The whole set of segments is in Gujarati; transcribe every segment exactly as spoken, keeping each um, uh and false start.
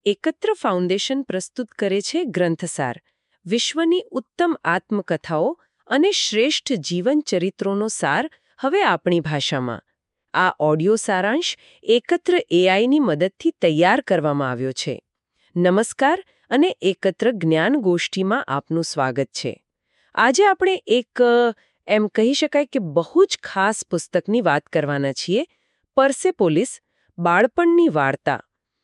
એકત્ર ફાઉન્ડેશન પ્રસ્તુત કરે છે ગ્રંથસાર, વિશ્વની ઉત્તમ આત્મકથાઓ અને શ્રેષ્ઠ જીવન ચરિત્રોનો સાર હવે આપણી ભાષામાં. આ ઓડિયો સારાંશ એકત્ર એઆઈની મદદથી તૈયાર કરવામાં આવ્યો છે. નમસ્કાર અને એકત્ર જ્ઞાન ગોષ્ઠીમાં આપનું સ્વાગત છે. આજે આપણે એક એમ કહી શકાય કે બહુ જ ખાસ પુસ્તકની વાત કરવાના છીએ, પર્સેપોલિસ, બાળપણની વાર્તા.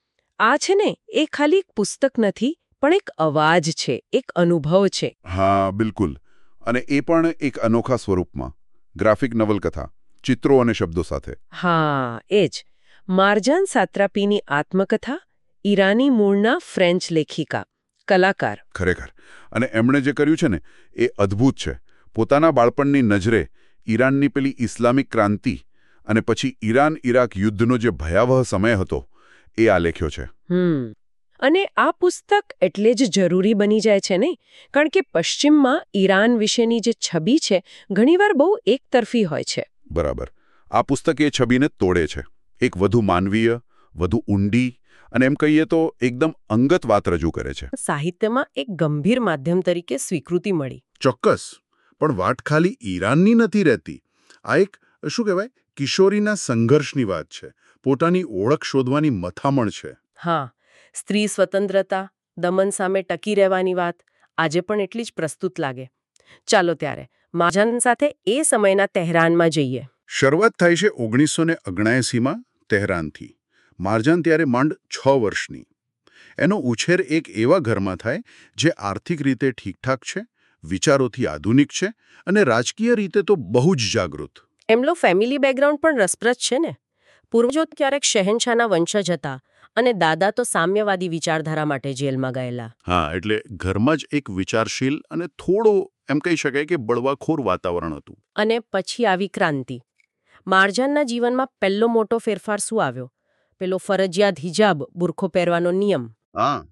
આ છે ને એ ખાલી એક પુસ્તક નથી, પણ એક અવાજ છે, એક અનુભવ છે. હા, બિલકુલ. અને એ પણ એક અનોખા સ્વરૂપમાં, ગ્રાફિક નવલકથા, ચિત્રો અને શબ્દો સાથે. હા, એ જ. મારજાન સાત્રાપીની આત્મકથા, ઈરાની મૂળના ફ્રેન્ચ લેખિકા, કલાકાર. ખરેખર. અને એમણે જે કર્યું છે ને એ અદ્ભુત છે. પોતાના બાળપણની નજરે ઈરાનની પેલી ઇસ્લામિક ક્રાંતિ અને પછી ઈરાન ઇરાક યુદ્ધનો જે ભયાવહ સમય હતો એ આલેખ્યો છે. હમ અને આ પુસ્તક એટલે જ જરૂરી બની જાય છે ને, કારણ કે પશ્ચિમમાં ઈરાન વિશેની જે છબી છે ઘણીવાર બહુ એકતરફી હોય છે. બરાબર. આ પુસ્તક એ છબીને તોડે છે. એક વધુ માનવીય, વધુ ઊંડી અને એમ કહીએ તો એકદમ અંગત વાત રજૂ કરે છે. સાહિત્યમાં એક ગંભીર માધ્યમ તરીકે સ્વીકૃતિ મળી. ચોક્કસ. પણ વાત ખાલી ઈરાનની નથી રહેતી. આ એક શું કહેવાય કિશોરીના સંઘર્ષની વાત છે. પોતાની ઓળખ શોધવાની મથામણ છે. હા, સ્ત્રી સ્વતંત્રતા, દમન સામે ટકી રહેવાની વાત આજે પણ એટલી જ પ્રસ્તુત લાગે. ચાલો ત્યારે મારજાન સાથે એ સમયના તહેરાનમાં જઈએ. શરૂઆત થાય છે ઓગણીસો ને અગણાએસીમાં તહેરાનથી. મારજાન ત્યારે માંડ છ વર્ષની. એનો ઉછેર એક એવા ઘરમાં થાય જે આર્થિક રીતે ઠીકઠાક છે, વિચારોથી આધુનિક છે અને રાજકીય રીતે તો બહુ જ જાગૃત. એમનો ફેમિલી બેકગ્રાઉન્ડ પણ રસપ્રદ છે ને. પૂર્વજો ક્યારેક શહેનશાહના વંશજ હતા અને દાદા તો સામ્યવાદી વિચારધારા માટે જેલમાં ગયેલા. હા, એટલે ઘરમાં જ એક વિચારશીલ અને થોડો એમ કહી શકાય કે બળવાખોર વાતાવરણ હતું. અને પછી આવી ક્રાંતિ. મારજાનના જીવનમાં પહેલો મોટો ફેરફાર શું આવ્યો? પેલો ફરજિયાત હિજાબ, બુરખો પહેરવાનો નિયમ. હા,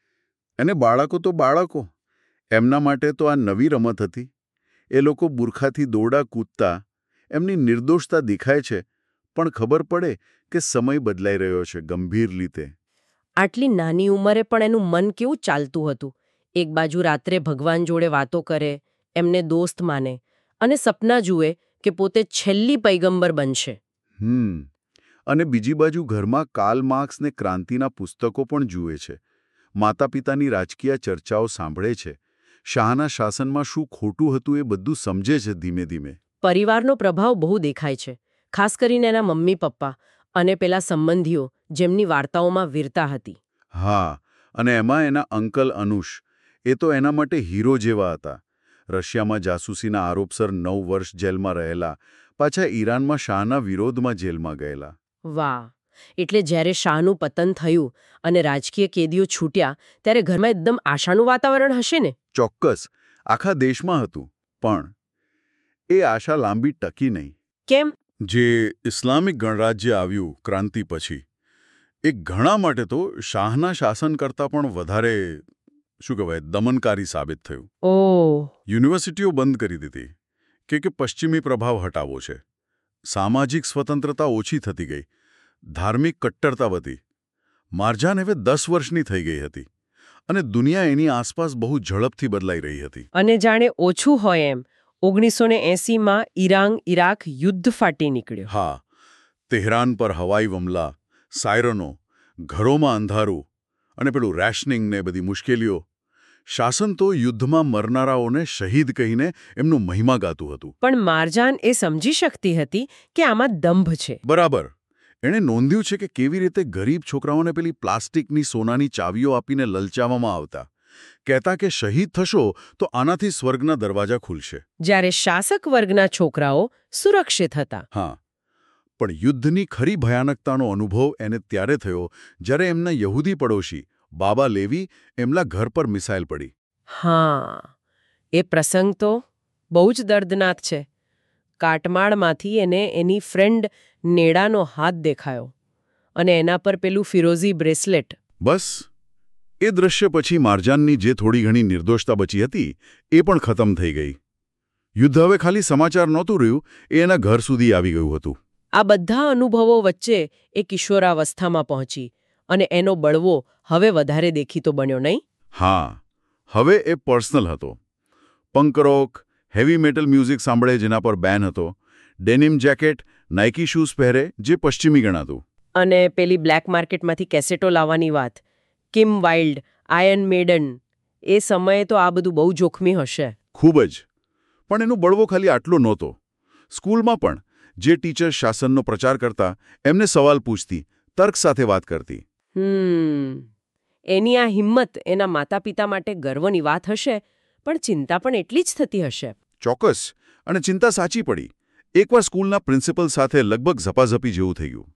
અને બાળકો તો બાળકો. એમના માટે તો આ નવી રમત હતી. એ લોકો બુરખાથી દોરડા કૂદતા, એમની નિર્દોષતા દેખાય છે, પણ ખબર પડે કે સમય બદલાઈ રહ્યો છે ગંભીર રીતે. આટલી નાની ઉંમરે પણ એનું મન કેવું ચાલતું હતું. એક બાજુ રાત્રે ભગવાન જોડે વાતો કરે, એમને દોસ્ત માને, અને સપના જુએ કે પોતે છેલ્લી પૈગંબર બનશે. હમ અને બીજી બાજુ ઘરમાં કાર્લ માર્ક્સ ને ક્રાંતિના પુસ્તકો પણ જુએ છે. માતા પિતાની રાજકીય ચર્ચાઓ સાંભળે છે. શાહના શાસનમાં શું ખોટું હતું એ બધું સમજે છે ધીમે ધીમે. પરિવારનો પ્રભાવ બહુ દેખાય છે, ખાસ કરીને એના મમ્મી પપ્પા અને પેલા સંબંધીઓ જેમની વાર્તાઓમાં વીરતા હતી. હા, અને એમાં એના અંકલ અનુષ, એ તો એના માટે હીરો જેવા હતા. રશિયામાં જાસૂસીના આરોપસર નવ વર્ષ જેલમાં રહેલા, પાછા ઈરાનમાં શાહના વિરોધમાં જેલમાં ગયેલા. વાહ! એટલે જ્યારે શાહનું પતન થયું અને રાજકીય કેદીઓ છૂટ્યા ત્યારે ઘરમાં એકદમ આશાનું વાતાવરણ હશે ને? ચોક્કસ. આખા દેશમાં હતું. પણ એ આશા લાંબી ટકી નહીં. કેમ? જે ઇસ્લામિક ગણરાજ્ય આવ્યું ક્રાંતિ પછી, એ ઘણા માટે તો શાહના શાસન કરતાં પણ વધારે શું કહેવાય દમનકારી સાબિત થયું. ઓહ! યુનિવર્સિટીઓ બંધ કરી દીધી કે કે પશ્ચિમી પ્રભાવ હટાવવો છે. સામાજિક સ્વતંત્રતા ઓછી થતી ગઈ. ધાર્મિક કટ્ટરતા વધી. મારજાન હવે દસ વર્ષની થઈ ગઈ હતી અને દુનિયા એની આસપાસ બહુ ઝડપથી બદલાઈ રહી હતી. અને જાણે ઓછું હોય એમ ઓગણીસો ને એંસીમાં ઈરાન ઇરાક યુદ્ધ ફાટી નીકળ્યો. હા, તેહરાન પર હવાઈ હુમલા, સાયરનો, ઘરોમાં અંધારું અને પેલું રેશનિંગ ને બધી મુશ્કેલીઓ. શાસન તો યુદ્ધમાં મરનારાઓને શહીદ કહીને એમનું મહિમા ગાતું હતું. પણ મારજાન એ સમજી શકતી હતી કે આમાં દંભ છે. બરાબર. એણે નોંધ્યું છે કે કેવી રીતે ગરીબ છોકરાઓને પેલી પ્લાસ્ટિકની સોનાની ચાવીઓ આપીને લલચાવવામાં આવતા. કહેતા કે શહીદ થશો તો આનાથી સ્વર્ગના દરવાજા ખુલશે. જ્યારે શાસક વર્ગના છોકરાઓ સુરક્ષિત હતા. હા, પણ યુદ્ધની ખરી ભયાનકતાનો અનુભવ એને ત્યારે થયો જ્યારે એમના યહૂદી પડોશી બાબા લેવી એમના ઘર પર મિસાઇલ પડી. હા, એ પ્રસંગ તો બહુ જ દર્દનાક છે. કાટમાળમાંથી એને એની ફ્રેન્ડ નેડાનો હાથ દેખાયો અને એના પર પેલું ફિરોઝી બ્રેસલેટ. બસ એ દ્રશ્ય પછી મારજાનની જે થોડી ઘણી નિર્દોષતા બચી હતી એ પણ ખતમ થઈ ગઈ. યુદ્ધ હવે ખાલી સમાચાર નહોતું રહ્યું, એ એના ઘર સુધી આવી ગયું હતું. આ બધા અનુભવો વચ્ચે એ કિશોરાવસ્થામાં પહોંચી અને એનો બળવો હવે વધારે દેખીતો બન્યો નહીં? હા, હવે એ પર્સનલ હતો. Punk rock, heavy metal music સાંભળે જેના પર બેન હતો, ડેનિમ જેકેટ, નાઇકી શૂઝ પહેરે જે પશ્ચિમી ગણાતું. અને પેલી બ્લેક માર્કેટમાંથી કેસેટો લાવવાની વાત, કિમ વાઇલ્ડ, આયર્ન મેડન, એ સમયે તો આ બધું બહુ જોખમી હશે. ખૂબ જ. પણ એનો બળવો ખાલી આટલો નહોતો. સ્કૂલમાં પણ જે ટીચર શાસનનો પ્રચાર કરતા એમને સવાલ પૂછતી, તર્ક સાથે વાત કરતી. હમ એની આ હિંમત એના માતા પિતા માટે ગર્વની વાત હશે, પણ ચિંતા પણ એટલી જ થતી હશે. ચોક્કસ. અને ચિંતા સાચી પડી. એકવાર સ્કૂલના પ્રિન્સિપલ સાથે લગભગ ઝપાઝપી જેવું થઈ ગયું.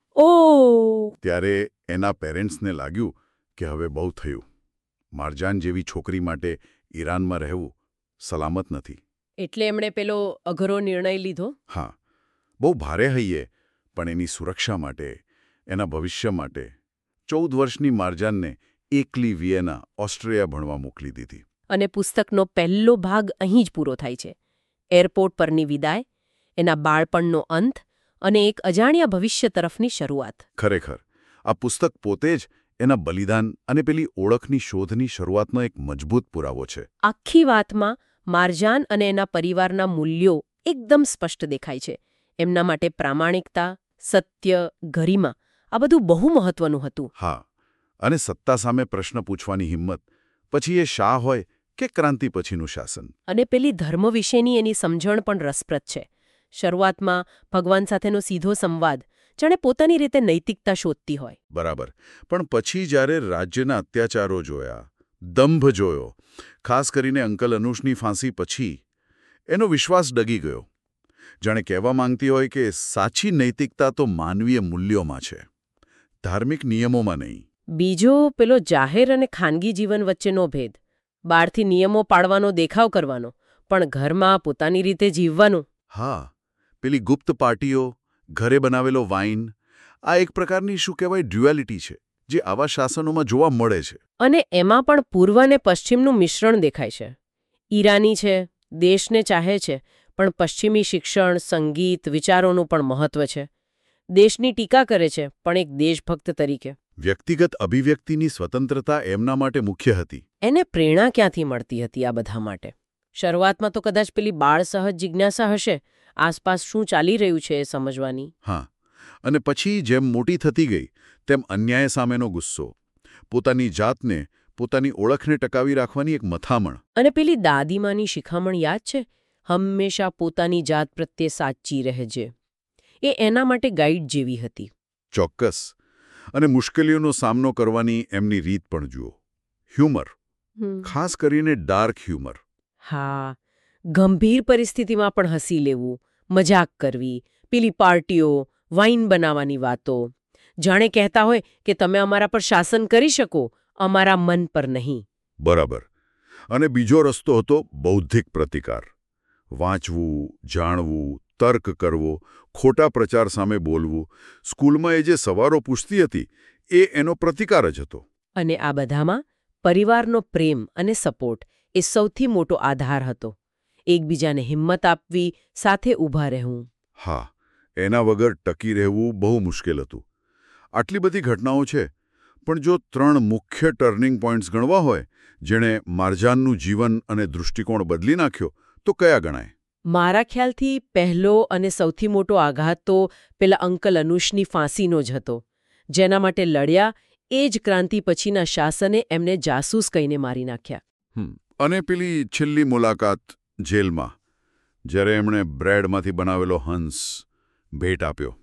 ઓ ત્યારે એના પેરેન્ટ્સને લાગ્યું કે હવે બહુ થયું. મારજાન જેવી છોકરી માટે ઈરાનમાં રહેવું સલામત નથી. એટલે એમણે પેલો અઘરો નિર્ણય લીધો. હા, બહુ ભારે હૈયે, પણ એની સુરક્ષા માટે, એના ભવિષ્ય માટે ચૌદ વર્ષની મારજાનને એકલી વિયેના, ઓસ્ટ્રિયા ભણવા મોકલી દીધી. અને પુસ્તકનો પહેલો ભાગ અહીં જ પૂરો થાય છે. એરપોર્ટ પરની વિદાય, એના બાળપણનો અંત અને એક અજાણ્યા ભવિષ્ય તરફની શરૂઆત. ખરેખર, આ પુસ્તક પોતે જ એના બલિદાન અને પેલી ઓળખની શોધની શરૂઆતનો એક મજબૂત પુરાવો છે. આખી વાતમાં મારજાન અને એના પરિવારના મૂલ્યો એકદમ સ્પષ્ટ દેખાય છે. એમના માટે પ્રામાણિકતા, સત્ય, ગરિમા આ બધું બહુ મહત્વનું હતું. હા, અને સત્તા સામે પ્રશ્ન પૂછવાની હિંમત, પછી એ શાહ હોય કે ક્રાંતિ પછીનું શાસન. અને પેલી ધર્મ વિશેની એની સમજણ પણ રસપ્રદ છે. શરૂઆતમાં ભગવાન સાથેનો સીધો સંવાદ, જાણે પોતાની રીતે નૈતિકતા શોધતી હોય. બરાબર. પણ પછી જ્યારે રાજ્યના અત્યાચારો જોયા, દંભ જોયો, ખાસ કરીને અંકલ અનુષની ફાંસી પછી, એનો વિશ્વાસ ડગી ગયો. જાણે કહેવા માંગતી હોય કે સાચી નૈતિકતા તો માનવીય મૂલ્યોમાં છે, ધાર્મિક નિયમોમાં નહીં. બીજો પેલો જાહેર અને ખાનગી જીવન વચ્ચેનો ભેદ. બહારથી નિયમો પાળવાનો દેખાવ કરવાનો, પણ ઘરમાં પોતાની રીતે જીવવાનું. હા, પેલી ગુપ્ત પાર્ટીઓ, ઘરે બનાવેલો વાઇન, આ એક પ્રકારની શું કહેવાય ડ્યુઆલિટી છે, જે આવા શાસનોમાં જોવા મળે છે. અને એમાં પણ પૂર્વ અને પશ્ચિમનું મિશ્રણ દેખાય છે. ઈરાની છે, દેશને ચાહે છે, પણ પશ્ચિમી શિક્ષણ, સંગીત, વિચારોનું પણ મહત્વ છે. દેશની ટીકા કરે છે, પણ એક દેશભક્ત તરીકે. વ્યક્તિગત અભિવ્યક્તિની સ્વતંત્રતા એમના માટે મુખ્ય હતી. એને પ્રેરણા ક્યાંથી મળતી હતી આ બધા માટે? શરૂઆતમાં તો કદાચ પેલી બાળ સહજ જિજ્ઞાસા હશે, આસપાસ શું ચાલી રહ્યું છે એ સમજવાની. હા, અને પછી જેમ મોટી થતી ગઈ તેમ અન્યાય સામેનો ગુસ્સો, પોતાની જાતને, પોતાની ઓળખને ટકાવી રાખવાની એક મથામણ. અને પેલી દાદીમાની શિખામણ યાદ છે, હંમેશા પોતાની જાત પ્રત્યે સાચી રહેજે. એ એના માટે ગાઈડ જેવી હતી. ચોક્કસ. અને મુશ્કેલીઓનો સામનો કરવાની એમની રીત પણ જુઓ. હ્યુમર, ખાસ કરીને ડાર્ક હ્યુમર. હા, ગંભીર પરિસ્થિતિમાં પણ હસી લેવું, મજાક કરવી, પેલી પાર્ટીઓ, વાઇન બનાવવાની વાતો, જાણે કહેતા હોય કે તમે અમારા પર શાસન કરી શકો, અમારા મન પર નહીં. બરાબર. અને બીજો રસ્તો હતો બૌદ્ધિક પ્રતિકાર. વાંચવું, જાણવું, તર્ક કરવો, ખોટા પ્રચાર સામે બોલવું. સ્કૂલમાં એ જે સવારો પૂછતી હતી એ એનો પ્રતિકાર જ હતો. અને આ બધામાં પરિવારનો પ્રેમ અને સપોર્ટ એ સૌથી મોટો આધાર હતો. એકબીજાને હિંમત આપવી, સાથે ઊભા રહેવું. હા, એના વગર ટકી રહેવું બહુ મુશ્કેલ હતું. આટલી બધી ઘટનાઓ છે, પણ જો ત્રણ મુખ્ય ટર્નિંગ પોઈન્ટ્સ ગણવા હોય જેણે મારજાનનું જીવન અને દૃષ્ટિકોણ બદલી નાખ્યો, તો કયા ગણાય? મારા ખ્યાલથી પહેલો અને સૌથી મોટો આઘાત તો પેલા અંકલ અનુષની ફાંસીનો જ હતો. જેના માટે લડ્યા એ જ ક્રાંતિ પછીના શાસને એમને જાસૂસ કહીને મારી નાખ્યા. અને પેલી છેલ્લી મુલાકાત જેલમાં, જ્યારે એમણે બ્રેડમાંથી બનાવેલો હંસ ભેટ આપ્યો,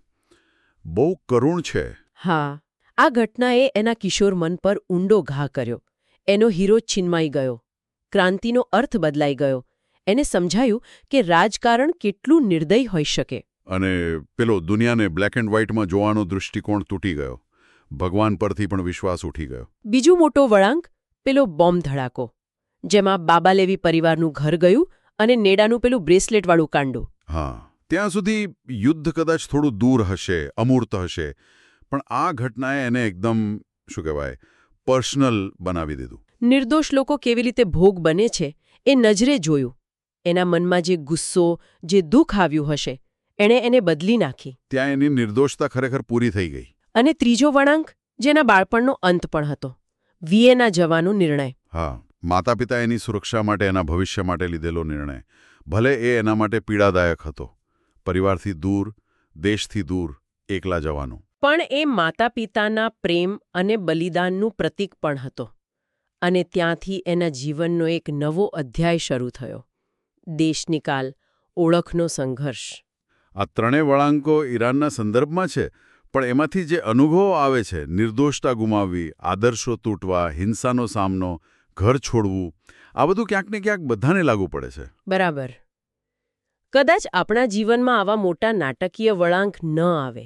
બહુ કરુણ છે. હા, આ ઘટનાએ એના કિશોર મન પર ઊંડો ઘા કર્યો. એનો હીરો છીનવાઈ ગયો, ક્રાંતિનો અર્થ બદલાઈ ગયો. એને સમજાયું કે રાજકારણ કેટલું નિર્દય હોઈ શકે. અને પેલો દુનિયાને બ્લેક એન્ડ વ્હાઇટમાં જોવાનો દૃષ્ટિકોણ તૂટી ગયો. ભગવાન પરથી પણ વિશ્વાસ ઉઠી ગયો. બીજું મોટો વળાંક પેલો બોમ્બ ધડાકો, જેમાં બાબાલેવી પરિવારનું ઘર ગયું અને નેડાનું પેલું બ્રેસલેટવાળું કાંડું. હા, ત્યાં સુધી યુદ્ધ કદાચ થોડું દૂર હશે, અમૂર્ત હશે, પણ આ ઘટનાએ એને એકદમ શું કહેવાય પર્સનલ બનાવી દીધું. નિર્દોષ લોકો કેવી રીતે ભોગ બને છે એ નજરે જોયું. એના મનમાં જે ગુસ્સો, જે દુઃખ આવ્યું હશે, એણે એને બદલી નાખી. ત્યાં એની નિર્દોષતા ખરેખર પૂરી થઈ ગઈ. અને ત્રીજો વળાંક જેના બાળપણનો અંત પણ હતો. વીએના જવાનો નિર્ણય. હા, માતા પિતા એની સુરક્ષા માટે એના ભવિષ્ય માટે લીધેલો નિર્ણય ભલે એ એના માટે પીડાદાયક હતો. પરિવારથી દૂર, દેશથી દૂર, એકલા જવાનું. પણ એ માતા પિતાના પ્રેમ અને બલિદાનનું પ્રતીક પણ હતો. અને ત્યાંથી એના જીવનનો એક નવો અધ્યાય શરૂ થયો. દેશનિકાલ, ઓળખનો સંઘર્ષ. આ ત્રણેય વળાંકો ઈરાનના સંદર્ભમાં છે, પણ એમાંથી જે અનુભવો આવે છે, નિર્દોષતા ગુમાવવી, આદર્શો તૂટવા, હિંસાનો સામનો, ઘર છોડવું, આ બધું ક્યાંક ને ક્યાંક બધાને લાગુ પડે છે. બરાબર. કદાચ આપણા જીવનમાં આવા મોટા નાટકીય વળાંક ન આવે,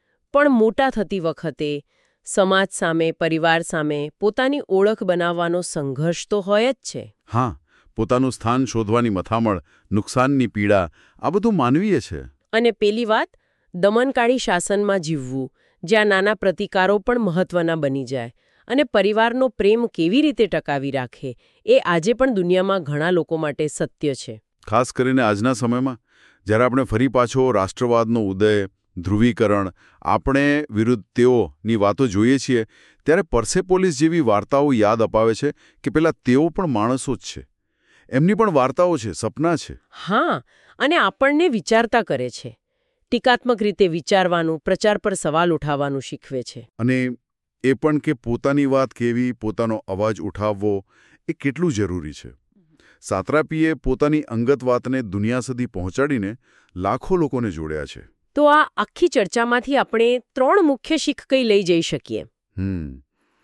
પણ મોટા થતી વખતે સમાજ સામે, પરિવાર સામે પોતાની ઓળખ બનાવવાનો સંઘર્ષ તો હોય જ છે. હા, પોતાનું સ્થાન શોધવાની મથામણ, નુકસાનની પીડા, આ બધું માનવીય છે. અને પેલી વાત, દમનકાળી શાસનમાં જીવવું, જ્યાં નાના પ્રતિકારો પણ મહત્વના બની જાય અને પરિવારનો પ્રેમ કેવી રીતે ટકાવી રાખે, એ આજે પણ દુનિયામાં ઘણા લોકો માટે સત્ય છે. ખાસ કરીને આજના સમયમાં, જ્યારે આપણે ફરી પાછો રાષ્ટ્રવાદનો ઉદય, ધ્રુવીકરણ, આપણે વિરુદ્ધ તેઓની વાતો જોઈએ છીએ, ત્યારે પર્સેપોલિસ જેવી વાર્તાઓ યાદ અપાવે છે કે પેલા તેઓ પણ માણસો જ છે. એમની પણ વાર્તાઓ છે, સપના છે. હા, અને આપણને વિચારતા કરે છે. ટીકાત્મક રીતે વિચારવાનું, પ્રચાર પર સવાલ ઉઠાવવાનું શીખવે છે. અને એ પણ કે પોતાની વાત કેવી, પોતાનો અવાજ ઉઠાવવો, એ કેટલું જરૂરી છે. સાત્રાપીએ પોતાની અંગત વાતને દુનિયા સુધી પહોંચાડીને લાખો લોકોને જોડ્યા છે. તો આ આખી ચર્ચામાંથી આપણે ત્રણ મુખ્ય શીખ કઈ લઈ જઈ શકીએ? હમ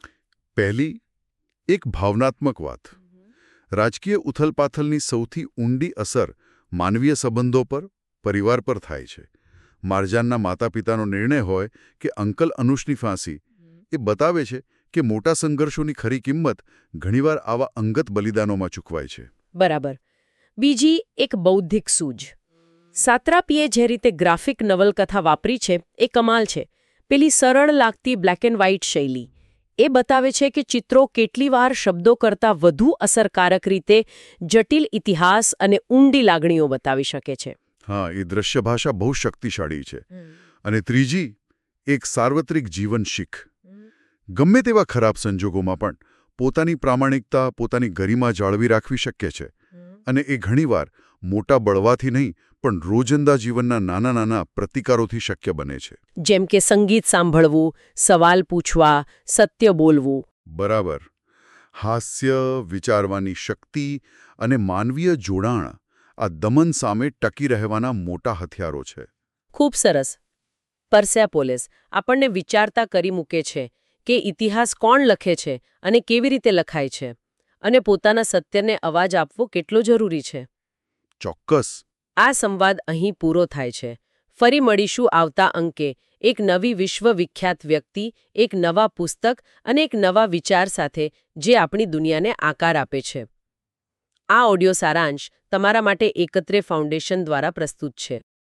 પહેલી, એક ભાવનાત્મક વાત. રાજકીય ઉથલપાથલની સૌથી ઊંડી અસર માનવીય સંબંધો પર, પરિવાર પર થાય છે. મારજાનના માતા પિતાનો નિર્ણય હોય કે અંકલ અનુષની ફાંસી, એ બતાવે છે કે મોટા સંઘર્ષોની ખરી કિંમત ઘણીવાર આવા અંગત બલિદાનોમાં ચૂકવાય છે. બરાબર. બીજી એક બૌદ્ધિક સૂઝ. સાત્રાપીએ જે રીતે ગ્રાફિક નવલકથા વાપરી છે એ કમાલ છે. પેલી સરળ લાગતી બ્લેક એન્ડ વ્હાઇટ શૈલી એ બતાવે છે કે ચિત્રો કેટલી વાર શબ્દો કરતાં વધુ અસરકારક રીતે જટિલ ઇતિહાસ અને ઊંડી લાગણીઓ બતાવી શકે છે. હા, એ દ્રશ્ય ભાષા બહુ શક્તિશાળી છે. અને ત્રીજી, એક સાર્વત્રિક જીવન શીખ. ગમે તેવા ખરાબ સંજોગોમાં પણ પોતાની પ્રામાણિકતા, પોતાની ગરિમા જાળવી રાખવી શક્ય છે. અને એ ઘણીવાર મોટા બળવાથી નહીં, પણ રોજિંદા જીવનના નાના નાના પ્રતિકારોથી શક્ય બને છે. જેમ કે સંગીત સાંભળવું, સવાલ પૂછવા, સત્ય બોલવું. બરાબર. હાસ્ય, વિચારવાની શક્તિ અને માનવીય જોડાણ આ દમન સામે ટકી રહેવાના મોટા હથિયારો છે. ખૂબ સરસ. પર્સેપોલિસ આપણને વિચારતા કરી મૂકે છે કે ઇતિહાસ કોણ લખે છે અને કેવી રીતે લખાય છે, અને પોતાના સત્યને અવાજ આપવો કેટલો જરૂરી છે. ચોક્કસ. આ સંવાદ અહીં પૂરો થાય છે. ફરી મળીશું આવતા અંકે એક નવી વિશ્વવિખ્યાત વ્યક્તિ, એક નવા પુસ્તક અને એક નવા વિચાર સાથે જે આપણી દુનિયાને આકાર આપે છે. આ ઓડિયો સારાંશ તમારા માટે એકત્રે ફાઉન્ડેશન દ્વારા પ્રસ્તુત છે.